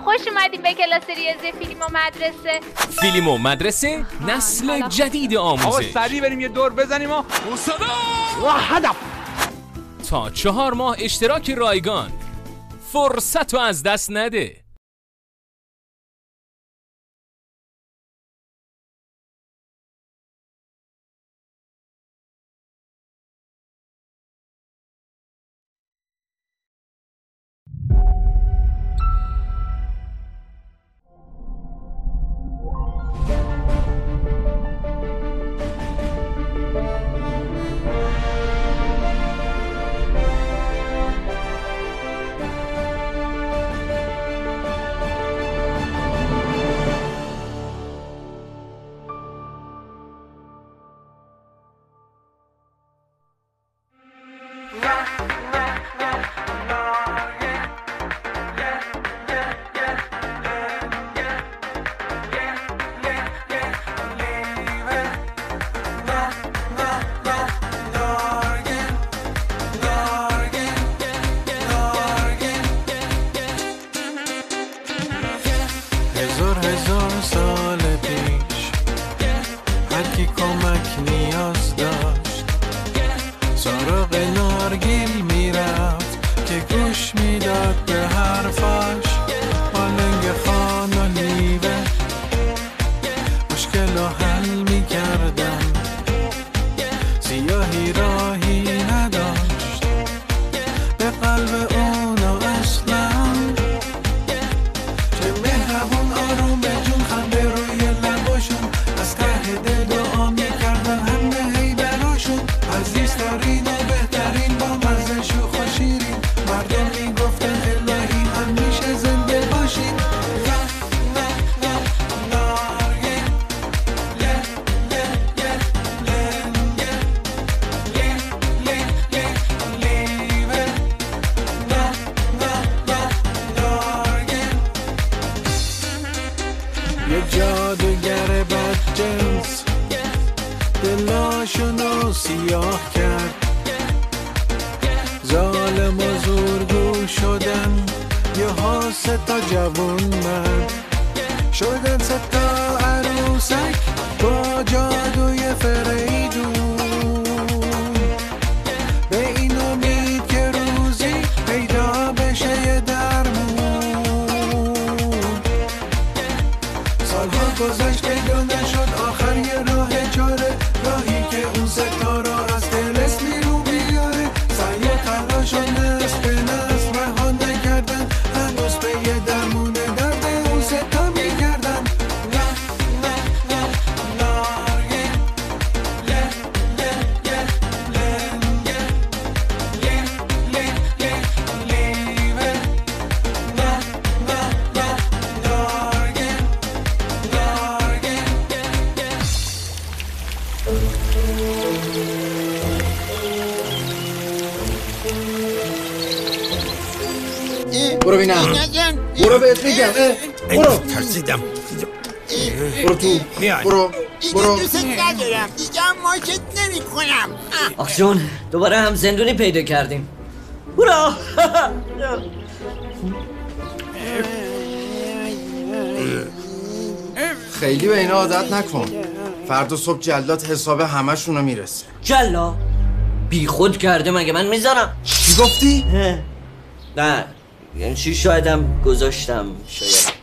خوش اومدیم به کلاس ریاضی فیلم و مدرسه. فیلم و مدرسه نسل جدید آموزش. آقا سریع بریم یه دور بزنیم و هدف تا 4 ماه اشتراک رایگان. فرصت رو از دست نده. هزار سال پیش هر کی کمک نیاز داشت سراغ نارگیل میرفت که گوش میداد به حرفاش. آلنگ خان و لیوه مشکل رو حل میکردن، سیاهی راهی نداشت به قلب اونو اصلا. چه مهربون آروم جون خنده روی لباشون، از ته دل دعا میکردن همه هی براشون. عزیزترین و بهترین با مزه شوخ و شیرین، مردم میگفتن الهی همیشه زنده باشین. یه جادوگر بدجنس دلاشونو سیاه کرد، ظالم و زورگو شدن. یه ها 3 تا جوون مرد شدن 3 تا عروسک با جادوی فریدون. به این امید که روزی پیدا بشه یه درمون. سالها گذشت پیدا نشد آخر یه راه چاره، راهی که اون 3 تا رو از دلس بیرون بیاره. سعی و تلاش و نسل به نسل رها نکردن، هنوز به یه درمون درد اون 3 تا میگردن. برو بینم، برو بهت میگم. برو ترسیدم. برو تو، برو دوست ندارم دیگه، ماکت نمی کنم. آخ جون دوباره هم زندونی پیدا کردیم. برو. خیلی به اینا عادت نکن، فردا صبح جلاد حساب همشونو میرسه. جلا بی خود کرده مگه من میذارم؟ چی گفتی؟ نه یعنی چی، شایدم گذاشتم شاید.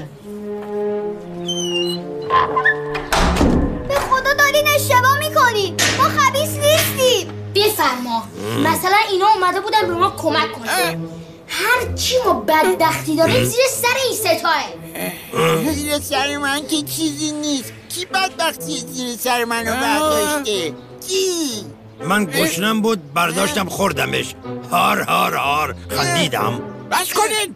به خدا دارین اشتباه میکنی، ما خبیث نیستیم. بفرما مثلا اینا اومده بودن به ما کمک کنن، هر چی ما بدبختی داریم زیر سر این 3 تاه. زیر سر من که چیزی نیست. کی بدبختی زیر سر منو برداشته؟ کی؟ من گشنم بود برداشتم خوردمش. هار هار هار خندیدم. بس کنین.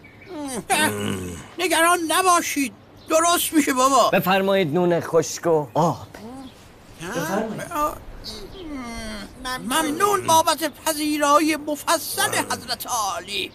نگران نباشید، درست میشه بابا. بفرمایید نون خشک و آب. ممنون بابت پذیرایی مفصل حضرت عالی.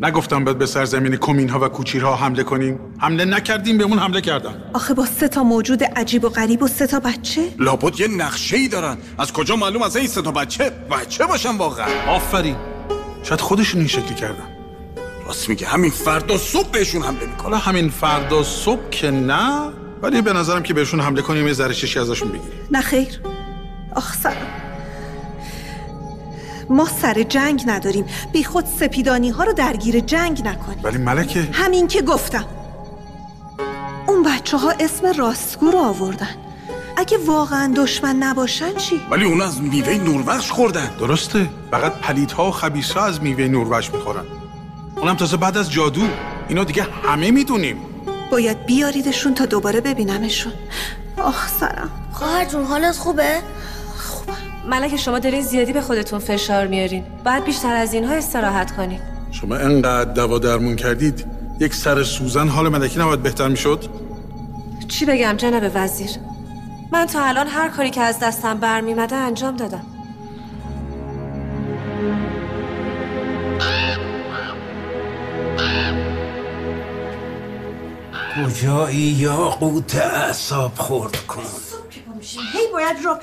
نگفتم باید به سرزمین کمین‌ها و کوچیرها حمله کنیم؟ حمله نکردیم، بهمون حمله کردن. آخه با 3 تا موجود عجیب و غریب و 3 تا بچه؟ لابد یه نقشه‌ای دارن. از کجا معلوم از این 3 تا بچه باشن واقعا؟ آفرین. شاید خودشون این شکلی کردن. راست میگه، همین فردا صبح بهشون حمله میکنه. حالا همین فردا صبح که نه، ولی به نظرم که بهشون حمله کنیم یه ذره چشی ازشون بگیریم. نه خیر. آخ سلام. ما سر جنگ نداریم، بی خود سپیدانی ها رو درگیر جنگ نکنیم. ولی ملکه، همین که گفتم. اون بچه ها اسم راستگو رو آوردن. اگه واقعا دشمن نباشن چی؟ ولی اون از میوه نوربخش خوردن. درسته، فقط پلیدها و خبیثا از میوه نوربخش میخورن. اونم تازه بعد از جادو. اینا دیگه همه میدونیم. باید بیاریدشون تا دوباره ببینمشون. آخ سرم. خواهر جون حالت خوبه؟ ملکه شما دارین زیادی به خودتون فشار میارین. باید بیشتر از اینها استراحت کنین. شما انقدر دوا درمون کردید، یک سر سوزن حال ملکی نباید بهتر میشد؟ چی بگم جناب وزیر؟ من تا الان هر کاری که از دستم برمیمده انجام دادم. کجایی یاقوت اعصاب خورد کن؟ هی باید رو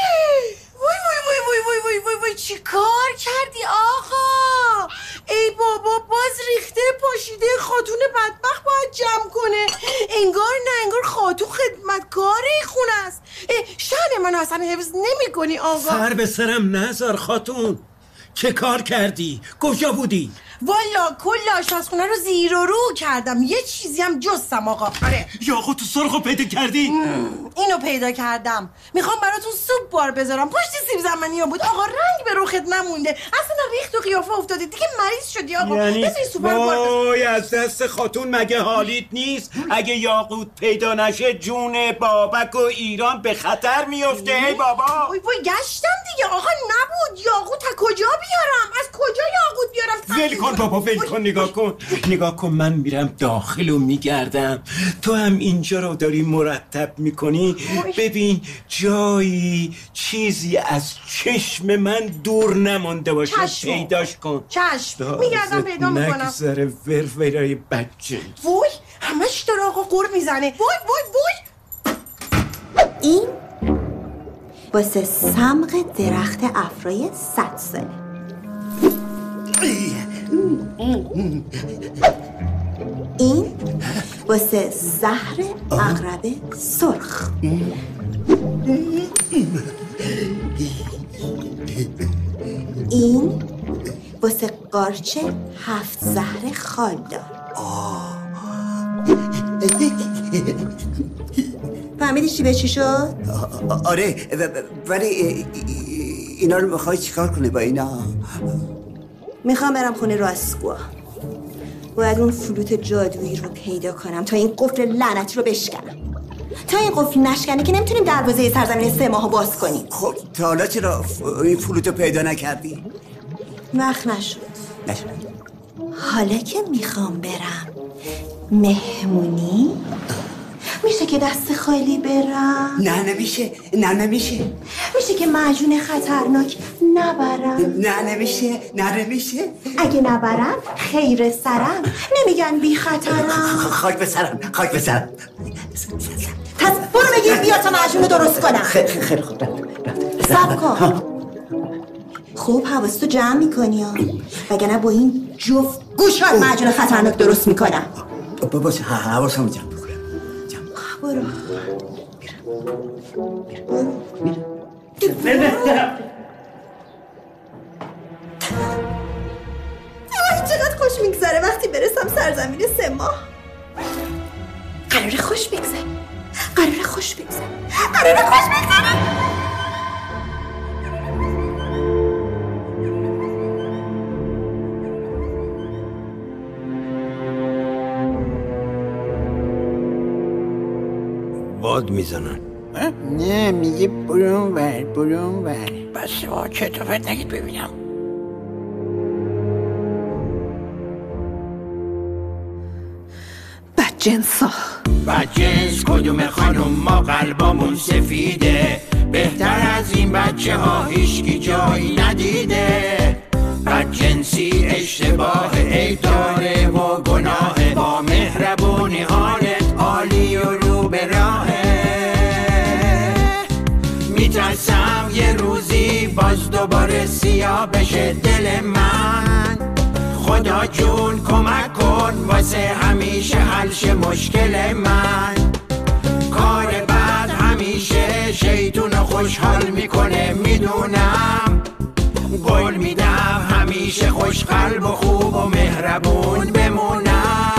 وای چی کار کردی آقا؟ ای بابا باز ریخته پاشیده خاتون بدبخت باید جمع کنه. انگار نه انگار خاتون خدمتکار این خونه است. شأن من اصلا حفظ نمی کنی آقا. سر به سرم نذار خاتون. چه کار کردی؟ کجا بودی؟ والا کل آشپزخونه رو زیر و رو کردم، یه چیزی هم جستم آقا. آره یاقوت سرخو پیدا کردی؟ اینو پیدا کردم. میخوام براتون سوپ بار بذارم. پشت سیب زمینی ها بود آقا، رنگ به رخت نمونده، اصلا ریخت و قیافه افتادی دیگه، مریض شدی آقا. یعنی وای از دست خاتون مگه حالیت نیست؟ اگه یاقوت پیدا نشه جون بابک و ایران به خطر میفته. ای بابا وای گشتم دیگه آقا، نبود. یاقوت از کجا بیارم؟ از کجا یاقوت بیارم؟ ول کن بابا، ول کن. نگاه کن من میرم داخل و میگردم، تو هم اینجا رو داری مرتب میکنی. ببین جایی چیزی از چشم من دور نمانده باشه. پیداش کن. چشم میگردم پیدا میکنم. نگذره ورورای بچه. وای همش داره آقا قور میزنه. وای این واسه سمق درخت افرای 100 ساله. این واسه زهر عقرب سرخ. این واسه قارچ 7 زهر خالدار. فهمیدی چی به چی شد؟ آره ولی اینا رو میخوای چیکار کنی با اینا؟ میخوام برم خونه راستگو. باید اون فلوت جادویی رو پیدا کنم تا این قفل لعنتی رو بشکنم. تا این قفل نشکنه که نمیتونیم دروازه سرزمین 3 ماه باز کنیم. خب تا حالا چرا این فلوت رو پیدا نکردی؟ وقت نشد. حالا که میخوام برم مهمونی، میشه که دست خالی برم؟ نه نمیشه. میشه که معجون خطرناک نبرم؟ نه نمیشه. اگه نبرم خیر سرم، نمیگن بی خطرم. خاک به سرم. پس برو بگیر بیا تا معجون رو درست کنم. خیلی خوب. صبر کن. خوب حواستو جمع میکنی ها، وگرنه با این جفت گوشات معجون خطرناک درست میکنم. باش حواسم جمع بکنم. برو. چقدر خوش میگذره وقتی برسم سرزمین 3 ماه. قراره خوش بگذره. باد میزنن. نه میگه برون ور. بس با چطور نگید ببینم. بدجنس کدوم خانم ما قلبامون سفیده، بهتر از این بچه ها هیچکی جایی ندیده. بدجنس جنسی اشتباه، ای داره و گناه، با مهربونی حالت عالی و رو به راهه. میترسم یه روزی باز دوباره سیاه بشه دل من. خدا جون کمک کن واسه همیشه حل شه مشکل من. کار بعد همیشه شیطونو خوشحال میکنه میدونم. قول میدم همیشه خوش قلب و خوب و مهربون بمونم.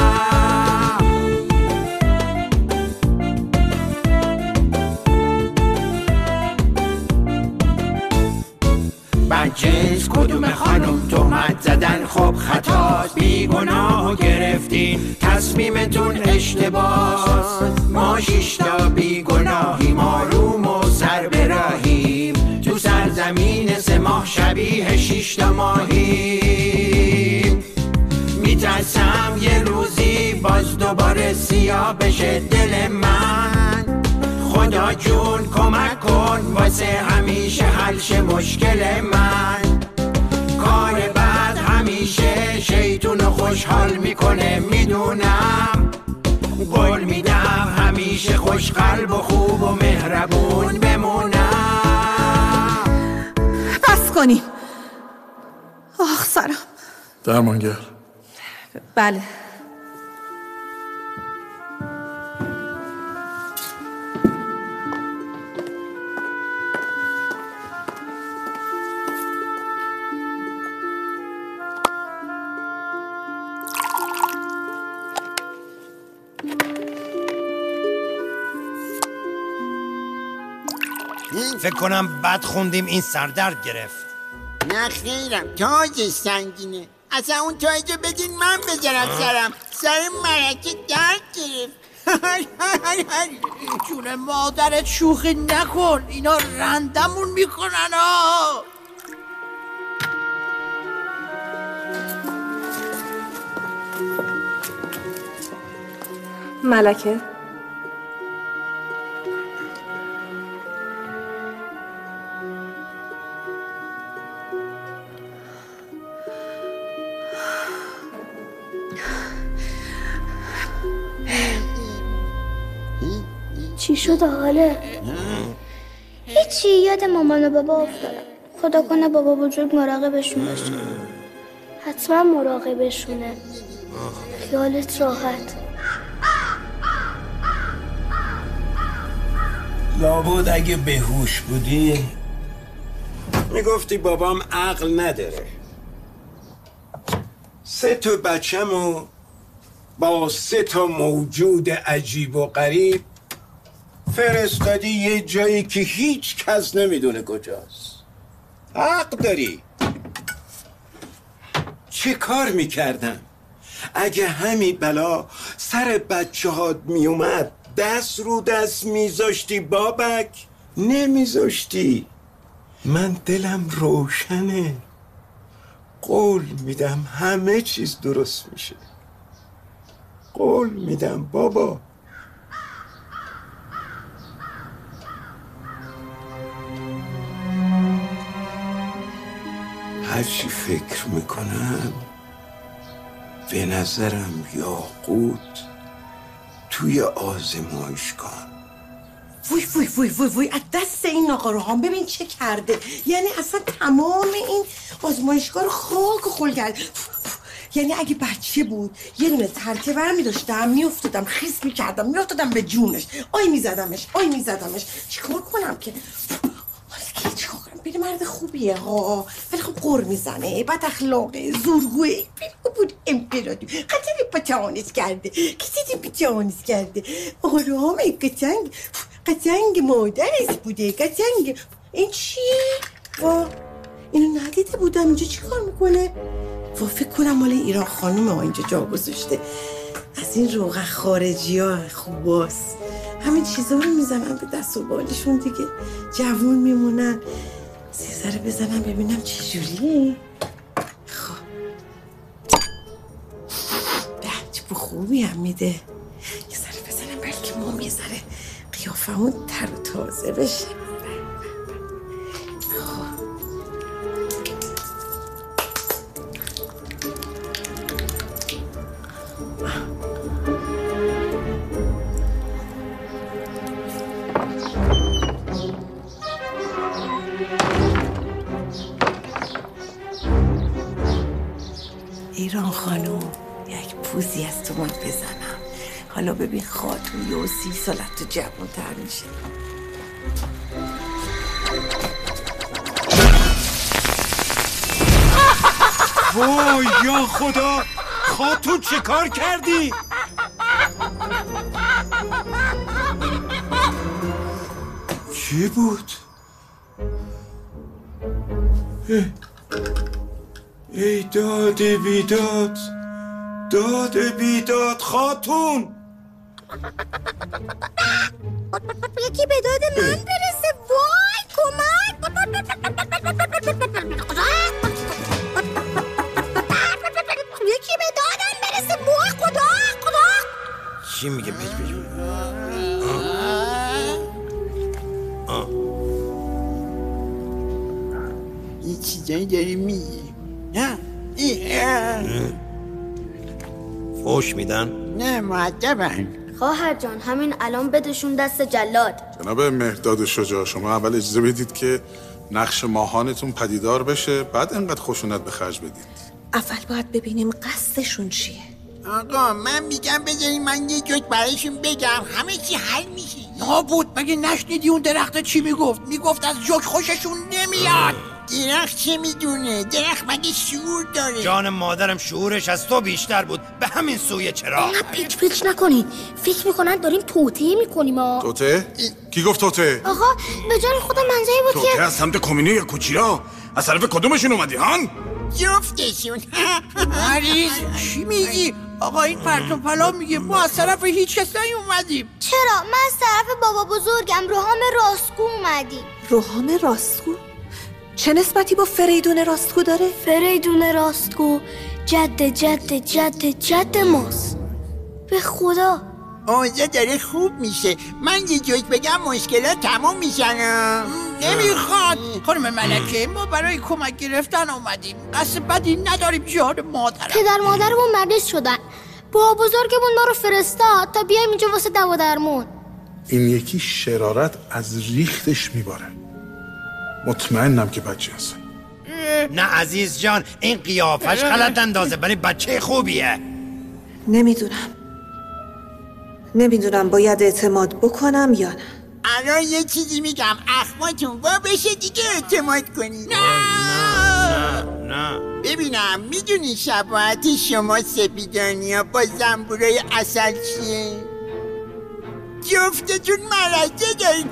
بدجنس کدوم خانم تهمت زدن خب خطاست. بی گناه گرفتین تصمیمتون اشتباس. ما 6 تا بی گناهیم آروم و سر براهیم. تو سرزمین 3 ماه شبیه 6 تا ماهیم. میترسم یه روزی باز دوباره سیاه بشه دل من. خدا جون کمک کن واسه همیشه حل شه مشکل من. کار بعد همیشه شیطونو خوشحال میکنه میدونم. قول میدم همیشه خوش قلب و خوب و مهربون بمونم. بس کنیم. آخ سرم. درمانگر. بله. فکر کنم بد خوندیم این سردرد گرفت. نه خیرم تاجش سنگینه. اصلا اون تاجو بدین من بذارم سرم. سر مرکه درد گرفت. جون مادرت شوخی نکن. اینا رندمون میکنن ها. ملکه چی شده حاله؟ هیچی، یاد مامان و بابا افتادم. خدا کنه بابا بزرگ مراقبشون باشه. حتما مراقبشونه. خیالت راحت. لابد اگه بهوش بودی میگفتی بابام عقل نداره. 3 تا بچه‌مو با 3 تا موجود عجیب و غریب فرستادی یه جایی که هیچ کس نمیدونه کجاست. حق داری. چه کار میکردم اگه همین بلا سر بچه هات میومد؟ دست رو دست میذاشتی بابک؟ نمیذاشتی. من دلم روشنه. قول میدم همه چیز درست میشه. قول میدم بابا. هرچی فکر میکنم به نظرم یاقوت توی آزمایشگاه. وای وای وای وای وای از دست این آقا روحان ببین چه کرده. یعنی اصلا تمام این آزمایشگاه رو خاک و خل کرد. یعنی اگه بچه بود یه دونه ترکه برمی داشتم میافتادم خیس میکردم میافتادم به جونش. آی میزدمش چیکار کنم که چیکار کنم؟ بینه مرد خوبیه ها ولی خب قر میزنه، بد اخلاقه، زورگوه. بود امپراتور قطعی پتانس کرده. کسی پتانس کرده. آقا روحان قطنگ مادرش بوده. قطنگ این چی؟ وا اینو ندیده بودم. اینجا چی کار میکنه؟ وا فکر کنم مال ایران خانومه ها اینجا جا گذاشته. از این روغن خارجی ها خوباست. همین چیزا رو میزنن به دست و بالشون دیگه جوون میمونن. سیزاره بزنم ببینم چه جوریه. خب به خوبی هم میده. یه ذره بزنم بلکه مام یه ذره قیافمون تر و تازه بشه. ایران خانم یک پوزی از تو بزنم. حالا ببین خاتون و 30 سالت تو جوان تر میشه. وای یا خدا، خاتون چه کار کردی؟ چی بود؟ ای داد بیداد، داد بیداد خاتون. یکی به داد من برسه. وای کمک. یکی به دادم برسه. وای خدا. چی میگه؟ پیچ یه چیزایی داری میگی. فوش میدن؟ نه مؤدبن. خواهر جان همین الان بدشون دست جلاد. جناب مهرداد شجاع، شما اول اجازه بدید که نقش ماهانتون پدیدار بشه، بعد انقدر خشونت به خرج بدید. اول باید ببینیم قصدشون چیه. آقا من میگم بذارین من یه جوک برایشون بگم، همه چی حل میشه. نابود مگه نشنیدی اون درخت چی میگفت؟ میگفت از جوک خوششون نمیاد. درخت چه میدونه؟ درخت مگه شعور داره؟ جان مادرم شعورش از تو بیشتر بود. به همین سوی چرا؟ اینقدر پیچ نکنین. فکر میکنن داریم توطئه میکنیم. توطئه؟ کی گفت توطئه؟ آقا به جان خودم منظری بود که توطئه از سمت کمیونه یا کوچیرا؟ از طرف کدومشون اومدی هان؟ جفتشون. مریض چی میگی؟ آقا این پرتون پلا میگه ما از طرف هیچ کس نیومدیم. چرا؟ من از طرف بابا بزرگم روحام راستگو اومدیم. روحام راستگو؟ چه نسبتی با فریدون راستگو داره؟ فریدون راستگو جد جد جد جد ماست. به خدا اوضاع داره خوب میشه. من یه جوک بگم مشکلات تمام میشن. نمیخواد خانم ملکه، ما برای کمک گرفتن اومدیم. قصد بدی نداریم جان مادرم. پدر مادرمون مریض شدن. بابا بزرگمون ما رو فرستاد تا بیایم اینجا واسه دوا درمون. این یکی شرارت از ریختش میباره. مطمئنم که بچه هست. نه عزیز جان، این قیافش غلط اندازه، ولی بچه خوبیه. نمیدونم باید اعتماد بکنم یا نه. الان یه چیزی میگم اخماتون وا بشه دیگه اعتماد کنید. نه ببینم میدونی شباهت شما سپیدانیا با زنبورای عسل چیه؟ جفتتون مرزه دارین.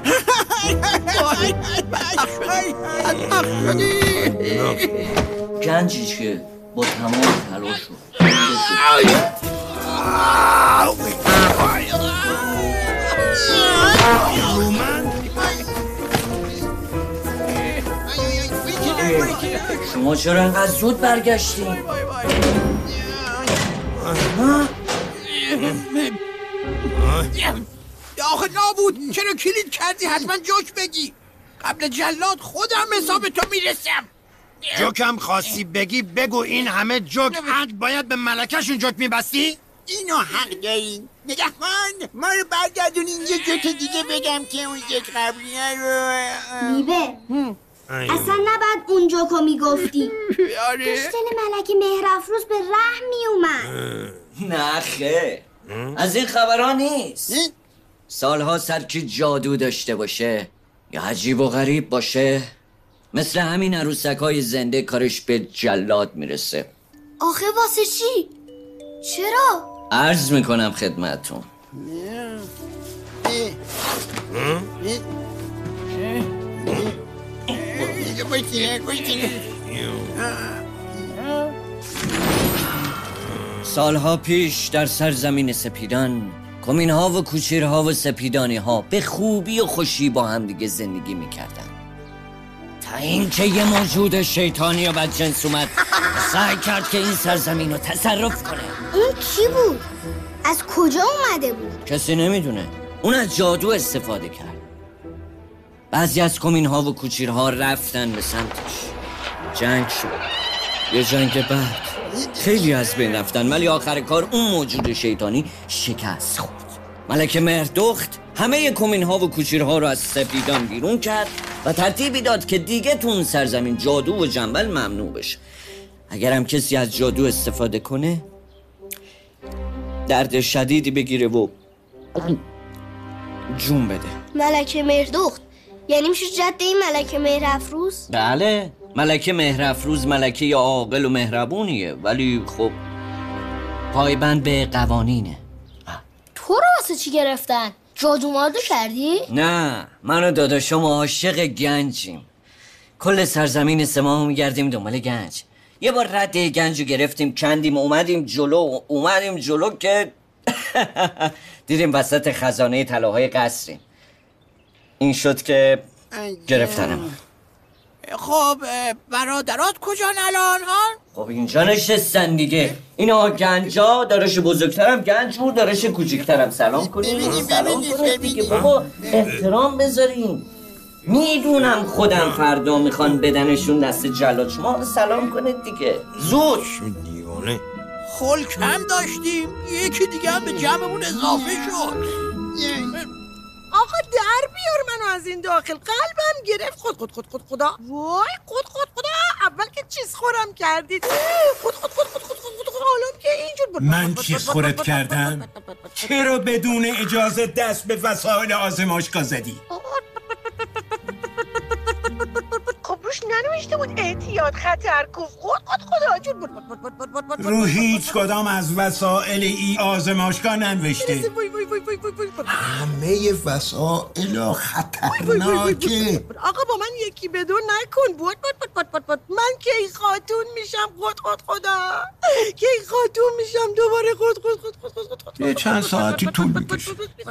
گنجی چیه؟ با تمام تلاشو شما چرا انقدر زود برگشتین؟ آخه نابود چرا کلید کردی؟ حتما جوک بگی. قبل جلاد خودم حساب تو میرسم. جوکم خواستی بگی بگو. این همه جوک عد باید به ملکه‌شون جوک میبستی؟ اینو حق دارین. نگهبان ما رو برگردونین یه جوک دیگه بگم که اون جوک قبلیه رو. میبه اصلا نباید اون جوکو میگفتی. داشتن ملکه مهرافروز به رحم میومد. نه خیر، از این خبرها نیست. سالها سرکی جادو داشته باشه یا عجیب و غریب باشه، مثل همین عروسک‌های زنده کارش به جلاد میرسه. آخه واسه چی؟ چرا؟ عرض میکنم خدمتون. سالها پیش در سرزمین سپیدان کمین‌ها و کوچیرها و سپیدانی‌ها به خوبی و خوشی با هم دیگه زندگی میکردن، تا اینکه یه موجود شیطانی و بدجنس اومد سعی کرد که این سرزمین رو تصرف کنه. اون کی بود؟ از کجا اومده بود؟ کسی نمیدونه. اون از جادو استفاده کرد. بعضی از کمین‌ها و کوچیرها رفتن به سمتش. جنگ شد. یه جنگ بعد خیلی از بین رفتن، ولی آخر کار اون موجود شیطانی شکست خورد. ملکه مهردخت همه کمین‌ها و کوچیرها رو از سپیدان بیرون کرد و ترتیبی داد که دیگه تو اون سرزمین جادو و جنبل ممنوع بشه. اگرم کسی از جادو استفاده کنه درد شدیدی بگیره و جون بده. ملکه مهردخت یعنی میشه جد این ملکه مهرافروز؟ بله، ملکه مهرافروز ملکه عاقل و مهربونیه، ولی خب پایبند به قوانینه. تو رو واسه چی گرفتن؟ جادو مادو کردی؟ نه، من و داداشم عاشق گنجیم. کل سرزمین سما میگردیم دنبال گنج. یه بار رد گنج رو گرفتیم، کندیم، اومدیم جلو که دیدیم وسط خزانه طلاهای قصریم. این شد که گرفتنم. خب برادرات کجان الان ها؟ خب اینجا نشستن دیگه. اینا گنجا، دارش بزرگترم گنج بود، دارش کوچیکترم. سلام کنیم دیگه بابا، احترام بذاریم. میدونم خودم فردا میخوان بدنشون دست جلاد، شما سلام کنید دیگه زود. دیوانه خل کم داشتیم، یکی دیگه هم به جمعمون اضافه شد. آقا در بیار منو از این داخل، قلبم گرفت. خدا وای خدا اول که چیز خورم کردید. خود حالا که اینجور بود. من چیز خورت کردم؟ چرا بدون اجازه دست به وسایل آزمایشگاه زدی؟ خب روش ننوشته بود احتیاط خطرکوف. خدا جون بود. رو هیچ کدام از وسایل ای آزمایشگاه ننوشته. همه وسایل خطرناکه. آقا با من یکی بدون نکن. بود من کی خاتون میشم. خدا کی خاتون میشم دوباره. یه چند ساعتی طول میکشه.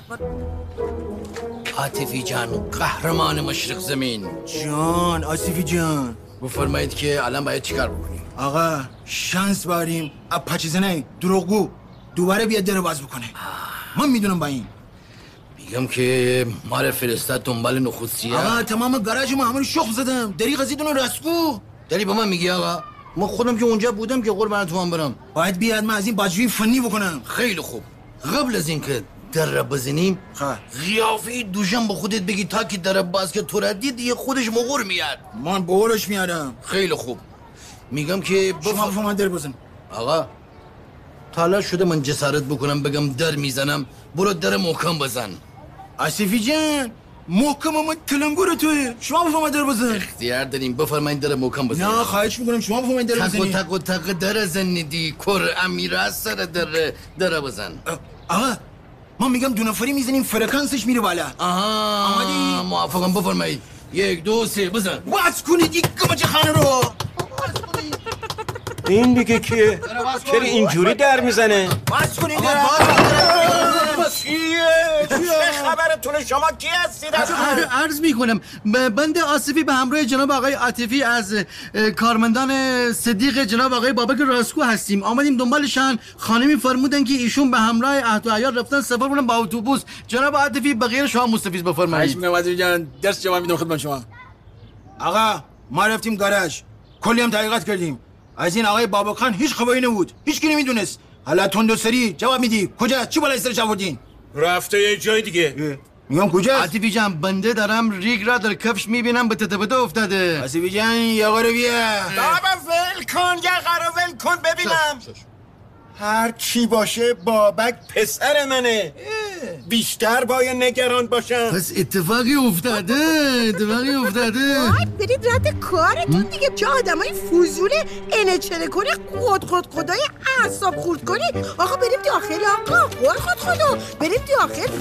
عاطفی جان، قهرمان مشرق زمین. جان آصفی جان، بفرمایید که الان باید چیکار بکنیم؟ آقا شانس باریم. پاچیزنه دروغگو دوباره بیاد در باز بکنه. من میدونم با این میگم که ما رو فرستاد دنبال نخودسیه. آقا تمام گاراژ ما همه شخم زدم. دریغ از ایدون رسکو داری با من میگی آقا؟ من خودم که اونجا بودم که قربان تو هم برم. باید بیاد من از این باجوی فنی بکنم. خیلی خوب. قبل از اینکه در بزنیم قیافه دوشم با خودت بگی تا که در باز که تو را دید یه خودش مغور میاد. من بغورش میادم. خیلی خوب. میگم که شما من در بزن. آقا حالا شده من جسارت بکنم بگم در میزنم، برو در محکم بزن. آصفی جان محکم من تلنگور توی شما بفرمایید در بزن. اختیار داریم، بفرمایید در محکم بزن. نه خواهش میکنم شما بفرمایید در بزنید. تق در زنیدی کر امیر از سر در بزن. آقا ما میگم دو نفری میزنیم فرکانسش میره بالا. آها موافقم، بفرمایید. 1 2 3 بزن. باز کنید یک گمچه خانه رو. این دیگه کیه؟ چرا اینجوری در میزنه؟ باز کنید. چه خبرتونه شما کی هستید؟ عرض میکنم بنده آصفی به همراه جناب آقای عاطفی از کارمندان صدیق جناب آقای بابک راسکو هستیم. آمدیم دنبالشان. خانمی فرمودن که ایشون به همراه عهد و عیال رفتن سفر بودن با اتوبوس. جناب عاطفی بغیر شما مستفیض بفرمایید. میگم عاطفی جان درس جواب میدم خدمت شما. آقا ما رفتیم گاراژ، کلی هم تحقیقات کردیم. از این آقای بابکان هیچ خبری نبود، هیچ کی نمیدونست. حالا تند و سری جواب میدی کجا؟ چی بالای سرش آوردین؟ رفته یه جای دیگه. میگم کجا؟ عاطفی جان بنده دارم ریگ را در کفش میبینم به تته افتاده. عاطفی جان یه قاره بیا. بابا ول کن، یه قرار ول کن ببینم. هر چی باشه بابک پسر منه، بیشتر باید نگران باشم. پس اتفاقی افتاده. وای برید رد کارتون دیگه. چه آدمای فضول انچره کنی خدای اعصاب خورد کنی. آقا بریم داخل. آقا خدا بریم داخل.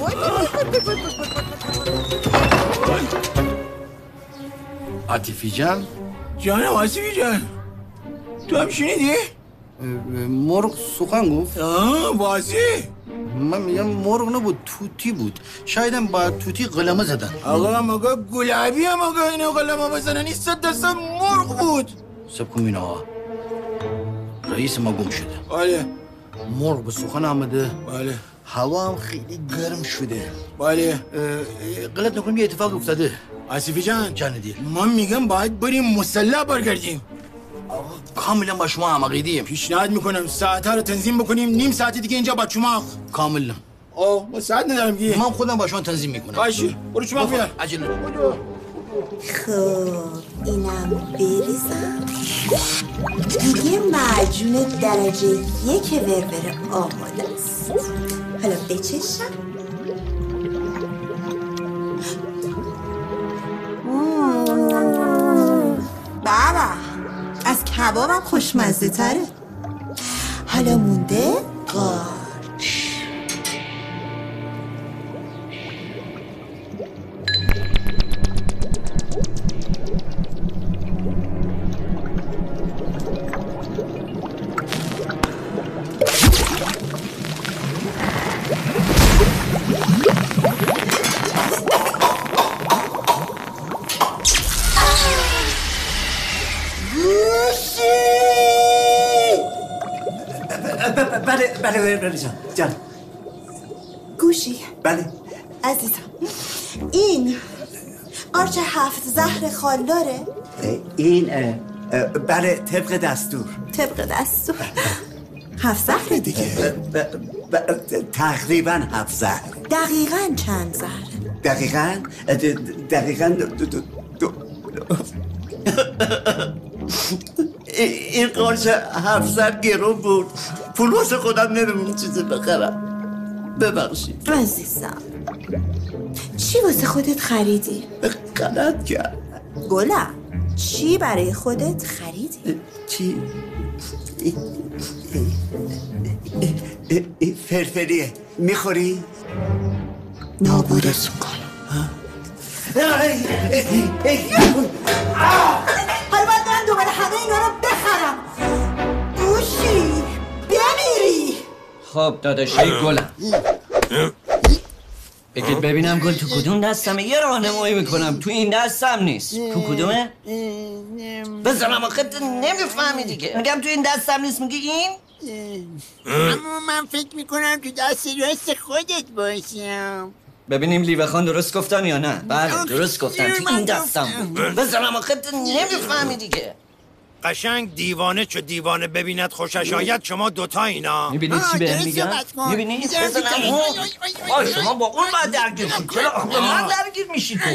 عاطفی جان. جانم عاطفی جان، تو هم شنیدی؟ مرغ سخن گفت. واضح. من میگم مرغ نبود، توتی بود. شایدم با توتی قلمه زدن. آقا مگه گلابی هم آقا اینو قلمه بزنن؟ این صد مرغ بود. سب کن آقا، رئیس ما گم شده. بله. مرغ به سخن آمده. بله. هوا هم خیلی گرم شده. بله. غلط نکنیم یه اتفاق افتاده. آصفی جان جاندی من میگم باید بریم مسلح برگردیم. کاملا با شما هم عقیدیم. پیشنهاد میکنم ساعت‌ها رو تنظیم بکنیم، نیم ساعت دیگه اینجا با چماق. کاملا. ما ساعت ندارم دیگه. من خودم با شما تنظیم میکنم. باشه برو چماق بیار. عجله. خب اینم بریزم. دیگه معجون درجه 1 ورور آماده است. حالا بچشم. بابا از کبابم خوشمزه تره. حالا مونده قارچ. بله جان. گوشی. بله عزیزم این قارچ 7 زهر خالداره؟ این بله طبق دستور. 7 زهر دیگه؟ تقریبا 7 زهر. دقیقاً چند زهر؟ دقیقاً این قارچ 7 زهر گرون بود. پول واسه خودم نمیمونه چیزی بخرم. ببخشید عزیزم. چی واسه خودت خریدی؟ غلط کرد. گلم چی برای خودت خریدی؟ چی؟ فرفریه میخوری؟ نابودتون کنم. حالا باید برم دوباره همه اینا رو بخرم. گوشی بمیری. خب داداشای گلم بگید ببینم گل تو کدوم دستمه. یه راهنمایی میکنم. تو این دستم نیست. تو کدومه؟ بزنم آخه نمیفهمی دیگه. میگم تو این دستم نیست میگی این؟ اما من فکر میکنم تو دست راست خودت باشم. ببینیم لیوه خان درست گفتن یا نه؟ بله درست گفتن. تو این دستم بود. بزنم آخه نمیفهمی دیگه. قشنگ دیوانه چو دیوانه ببیند خوشش آید. شما دوتا اینا میبینید چی بهم میگم؟ میبینید؟ بزنم شما با اون باید درگیر شید. چرا با من درگیر میشی تو؟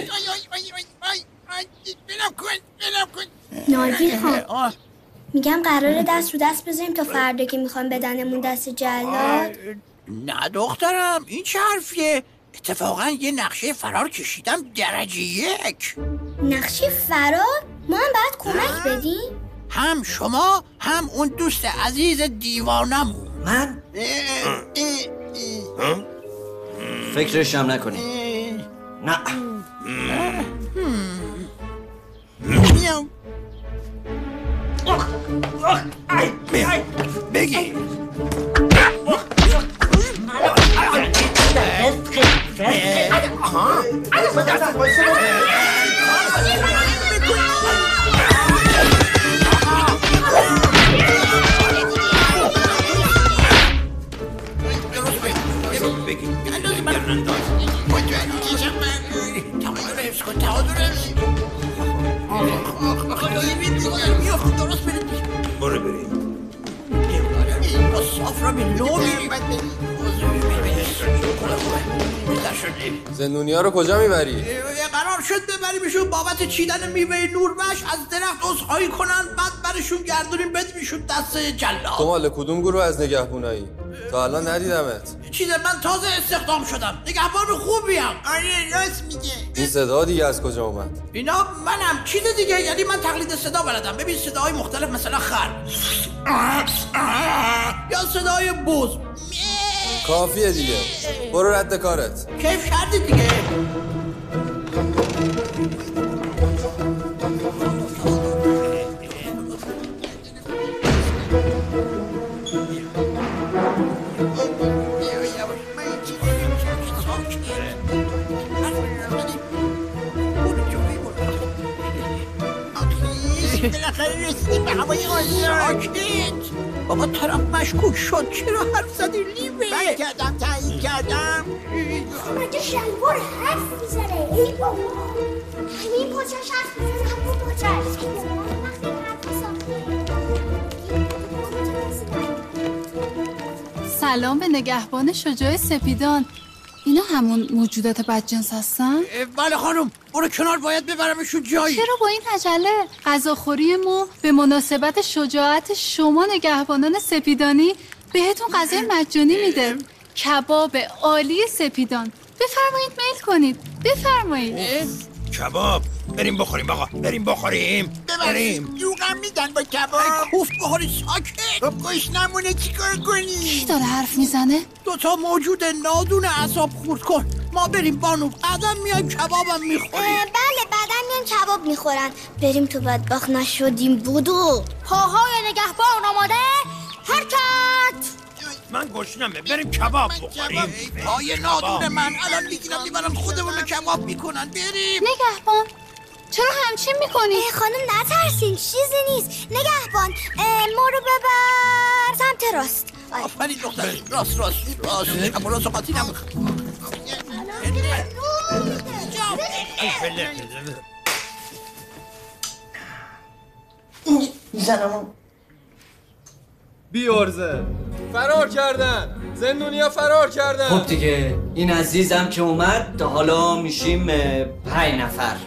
بلم کن ناگیر خان میگم قراره دست رو دست بذاریم تا فردا که میخوام بدنمون دست جلاد. نه دخترم این چه حرفیه؟ اتفاقا یه نقشه فرار کشیدم درجه 1. نقشه فرار؟ ما هم باید کمک بدیم؟ هم شما هم اون دوست عزیز دیوانم. من؟ فکرشم نکنی. نه بگی برو بریم. زندونی ها رو کجا میبری؟ قرار شد ببریمشون بابت چیدن میوه نوربش از درخت عذرخواهی کنن، بعد برشون گردونیم بدیمشون دست جلاد. تو مال کدوم گروه از نگهبونایی؟ تا الان ندیدمت. من تازه استخدام شدم. نگهبان خوبیم. آره راست میگه. این صدا دیگه از کجا اومد؟ اینا منم چیز دیگه، یعنی من تقلید صدا بلدم. ببین صداهای مختلف مثلا خر یا صدای بز. کافیه دیگه، برو رد کارت. کیف کردی دیگه. بالاخره رسیدیم به هوای آزاد. بابا طرف مشکوک شد. چرا حرف زدی لیوه؟ بله کردم تایید کردم. مگه شلوار حرف میزنه؟ ای بابا همین پاچش حرف میزنه. همون پاچش سلام به نگهبان شجاع سپیدان. اینا همون موجودات بدجنس هستن؟ بله خانم، برو کنار، باید ببرمشون جایی. چرا با این عجله؟ غذاخوری ما به مناسبت شجاعت شما نگهبانان سپیدانی بهتون غذای مجانی میده. کباب عالی سپیدان. بفرمایید میل کنید. بفرمایید. کباب بریم بخوریم آقا، بریم بخوریم. بریم جوغم میدن با کباب. کوفت بخوری ساکت. گوش نمونه چیکار کنی؟ کی داره حرف میزنه؟ دوتا موجود نادون اعصاب خورد کن. ما بریم بانو، بعدم میایم کبابم میخوریم. بله بعدم میایم کباب میخورن. بریم تو بدبخت نشدیم بودو. پاهای نگهبان آماده؟ حرکت! من گشنمه، بریم کباب بخوریم. پای نادون من الان میگیرم میبرم خودمون رو کباب میکنن. بریم. نگهبان چرا همچین میکنی؟ خانم نترسین، چیزی نیست. نگهبان ما رو ببر سمت راست. آفرین دختر، راست کباب راست قاطی نمیخوام. زنمون بیارزه فرار کردن، زندونیا فرار کردن. خب دیگه این عزیزم که اومد حالا میشیم 5 نفر.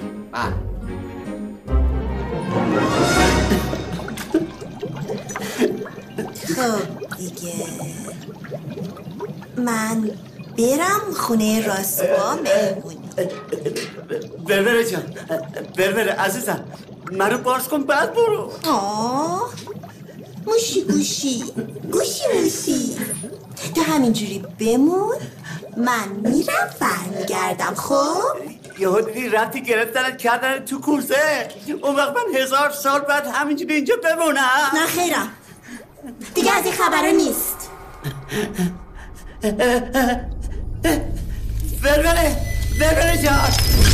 خب دیگه من برم خونه راسوا مهمونی. بربره جان، بربره عزیزم، منو بارز کن بعد برو. موشی گوشی تو همینجوری بمون، من میرم برمیگردم. خب یهو دیدی رفتی گرفتنت کردن تو کورسه، اون وقت من 1000 سال بعد همینجوری اینجا بمونم؟ نه خیرم، دیگه از این خبرها نیست. بربره جان.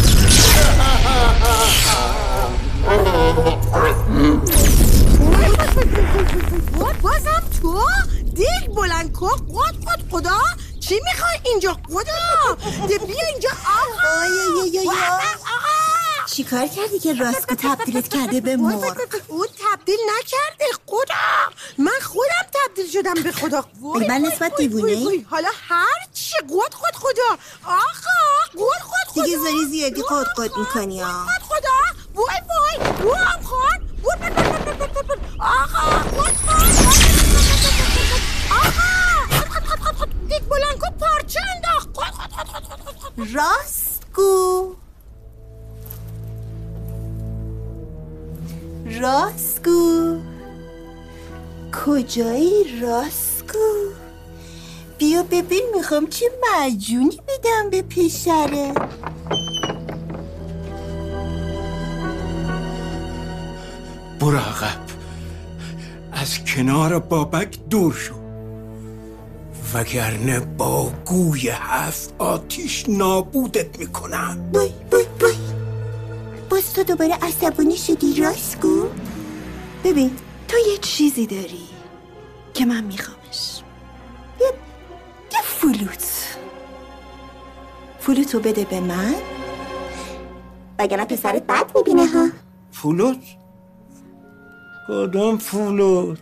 بازم تو؟ دیگ بلند کن. خدا چی میخوای اینجا؟ خدا بیا اینجا. آقا چی کار کردی که راسکو تبدیلت کرده به مرغ؟ اون تبدیل نکرده خدا، من خودم تبدیل شدم به خدا. من نسبت دیوونه؟ حالا هر چی خدا. آقا خدا دیگه زیادی قد میکنی ها. خدا وای هم خان. آقا آقا دیگ بلنکو پارچه انداخت. راسکو کجایی راسکو؟ بیا ببین میخوام چه معجونی بدم به پسره. برو عقب، از کنار بابک دور شو، وگرنه با گوی 7 آتیش نابودت میکنم. بای باز تو دوباره عصبانی شدی راسکو؟ ببین تو یه چیزی داری که من میخوامش، یه فلوتو بده به من، وگرنه پسرت بد میبینه ها. فلوت؟ کدام فلوت؟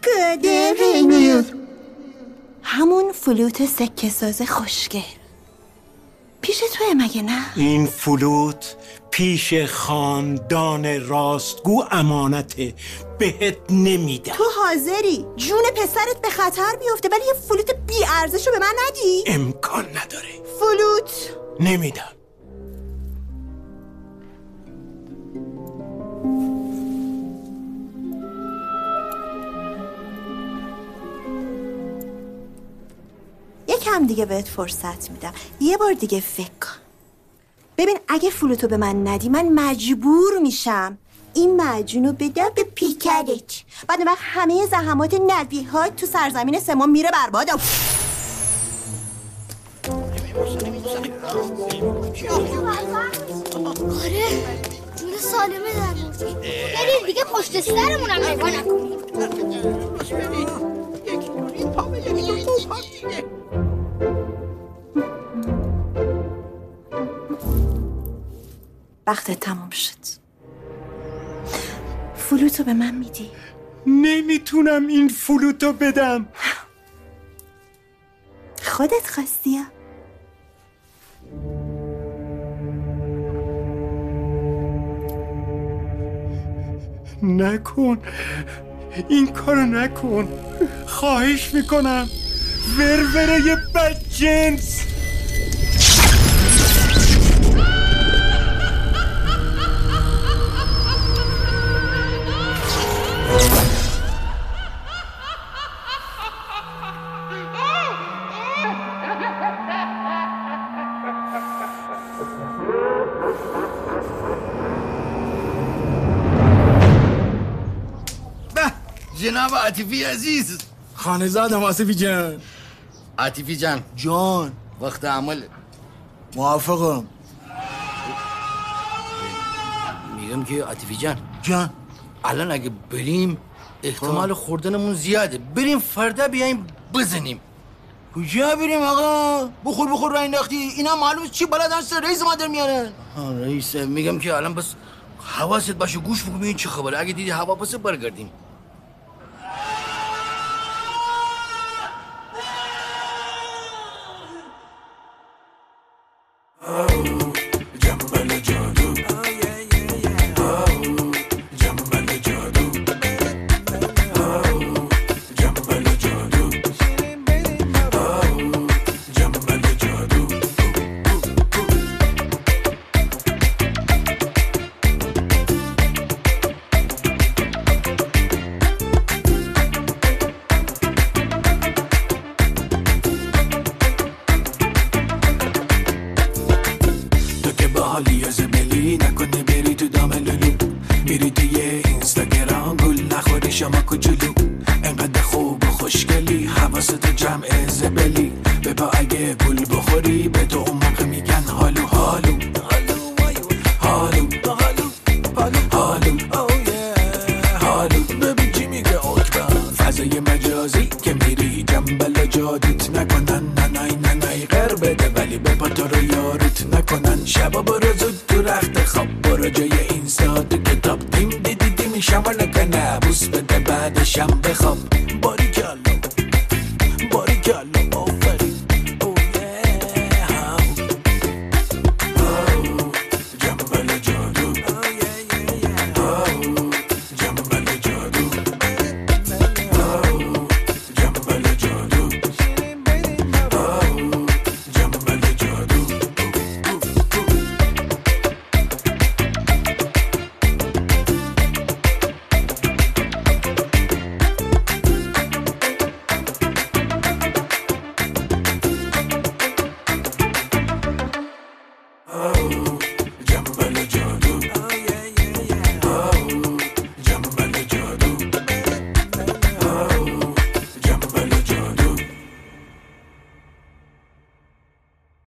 همون فلوت سکه ساز خوشگل پیش توه مگه نه؟ این فلوت پیش خاندان راستگو امانته، بهت نمیدم. تو حاضری جون پسرت به خطر بیفته ولی یه فلوت بی ارزشو به من ندی؟ امکان نداره. فلوت نمیدم. یکم دیگه بهت فرصت میدم، یه بار دیگه فکر کن. ببین اگه فلوتو به من ندی من مجبور میشم این معجونو بدم به پیکرت، بعد وقت همه زحمات نبیهات تو سرزمین سمان میره برباد. آره جون سالمه در بردی. بریم دیگه پشت سرمونم نگاه نکنیم. وقتت تمام شد. فلوتو به من میدی؟ نمیتونم این فلوتو بدم. خودت خواستی؟ نکن، این کارو نکن، خواهش میکنم. ورورای بدجنس. جناب عاطفی عزیز. خانه زادم آصفی جان. عاطفی جان. جان وقت عمل. موافقم. میگم که عاطفی جان. جان الان اگه بریم احتمال خوردنمون زیاده. بریم فردا بیایم بزنیم. کجا بریم آقا؟ بخور رای انداختی. اینا معلوم چی بلد هست رئیس مادر میارن. رئیس میگم که الان بس حواست باشه، گوش بکن ببین چه خبره. اگه دیدی هوا پس برگردیم. شبا برو زود تو رخت خواب، برو جای این ساعت کتاب. دیم دیدی شما نکنه بوس بده بعدشم بخواب. باری که